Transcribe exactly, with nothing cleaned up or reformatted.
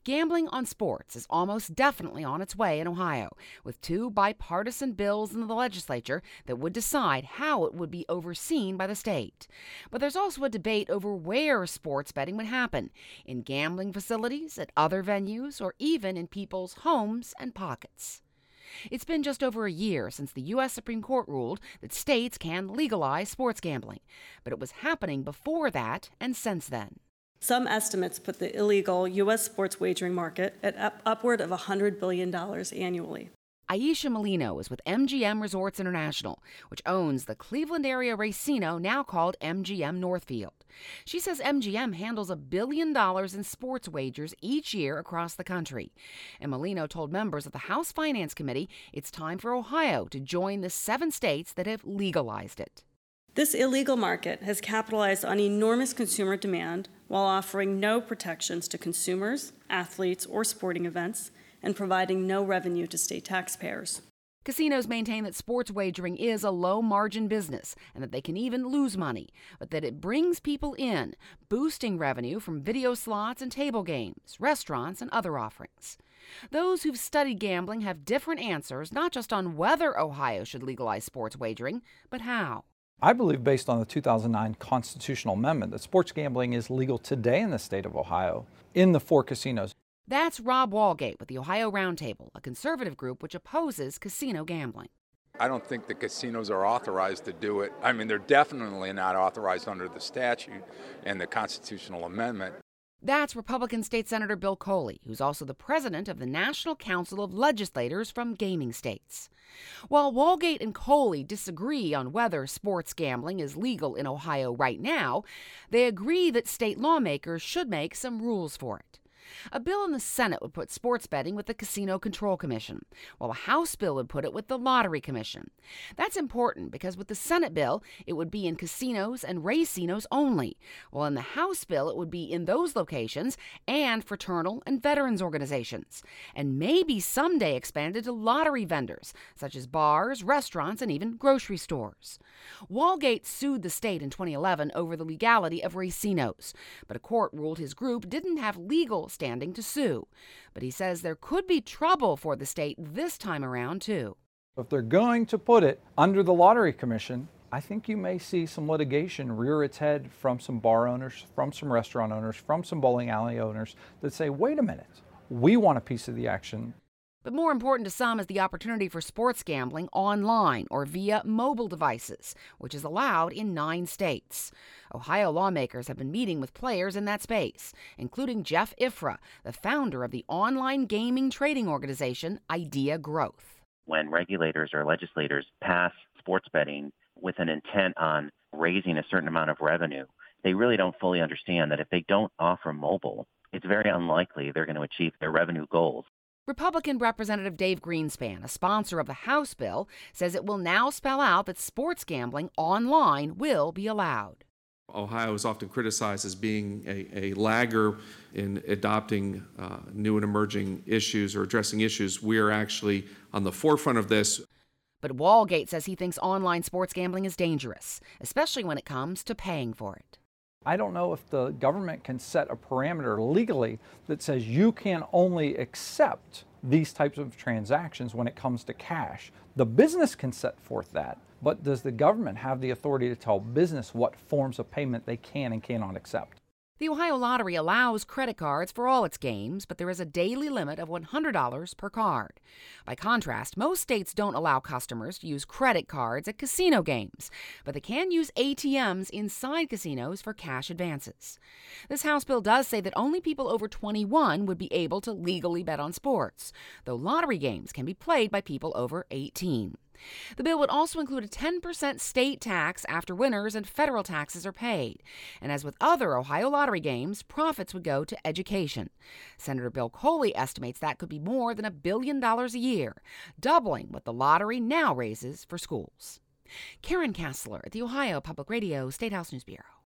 Gambling on sports is almost definitely on its way in Ohio, with two bipartisan bills in the legislature that would decide how it would be overseen by the state. But there's also a debate over where sports betting would happen, in gambling facilities, at other venues, or even in people's homes and pockets. It's been just over a year since the U S Supreme Court ruled that states can legalize sports gambling, but it was happening before that and since then. Some estimates put the illegal U S sports wagering market at up- upward of one hundred billion dollars annually. Aisha Molino is with M G M Resorts International, which owns the Cleveland area racino now called M G M Northfield. She says M G M handles a billion dollars in sports wagers each year across the country. And Molino told members of the House Finance Committee it's time for Ohio to join the seven states that have legalized it. This illegal market has capitalized on enormous consumer demand while offering no protections to consumers, athletes, or sporting events, and providing no revenue to state taxpayers. Casinos maintain that sports wagering is a low-margin business and that they can even lose money, but that it brings people in, boosting revenue from video slots and table games, restaurants, and other offerings. Those who've studied gambling have different answers, not just on whether Ohio should legalize sports wagering, but how. I believe, based on the two thousand nine constitutional amendment, that sports gambling is legal today in the state of Ohio in the four casinos. That's Rob Walgate with the Ohio Roundtable, a conservative group which opposes casino gambling. I don't think the casinos are authorized to do it. I mean, they're definitely not authorized under the statute and the constitutional amendment. That's Republican State Senator Bill Coley, who's also the president of the National Council of Legislators from Gaming States. While Walgate and Coley disagree on whether sports gambling is legal in Ohio right now, they agree that state lawmakers should make some rules for it. A bill in the Senate would put sports betting with the Casino Control Commission, while a House bill would put it with the Lottery Commission. That's important because with the Senate bill, it would be in casinos and racinos only, while in the House bill, it would be in those locations and fraternal and veterans organizations, and maybe someday expanded to lottery vendors, such as bars, restaurants, and even grocery stores. Walgate sued the state in twenty eleven over the legality of racinos, but a court ruled his group didn't have legal standing to sue. But he says there could be trouble for the state this time around, too. If they're going to put it under the Lottery Commission, I think you may see some litigation rear its head from some bar owners, from some restaurant owners, from some bowling alley owners that say, wait a minute, we want a piece of the action. But more important to some is the opportunity for sports gambling online or via mobile devices, which is allowed in nine states. Ohio lawmakers have been meeting with players in that space, including Jeff Ifrah, the founder of the online gaming trading organization Idea Growth. When regulators or legislators pass sports betting with an intent on raising a certain amount of revenue, they really don't fully understand that if they don't offer mobile, it's very unlikely they're going to achieve their revenue goals. Republican Representative Dave Greenspan, a sponsor of the House bill, says it will now spell out that sports gambling online will be allowed. Ohio is often criticized as being a, a lagger in adopting uh, new and emerging issues or addressing issues. We are actually on the forefront of this. But Walgate says he thinks online sports gambling is dangerous, especially when it comes to paying for it. I don't know if the government can set a parameter legally that says you can only accept these types of transactions when it comes to cash. The business can set forth that, but does the government have the authority to tell business what forms of payment they can and cannot accept? The Ohio Lottery allows credit cards for all its games, but there is a daily limit of one hundred dollars per card. By contrast, most states don't allow customers to use credit cards at casino games, but they can use A T Ms inside casinos for cash advances. This House bill does say that only people over twenty-one would be able to legally bet on sports, though lottery games can be played by people over eighteen. The bill would also include a ten percent state tax after winners and federal taxes are paid. And as with other Ohio lottery games, profits would go to education. Senator Bill Coley estimates that could be more than a billion dollars a year, doubling what the lottery now raises for schools. Karen Kassler at the Ohio Public Radio State House News Bureau.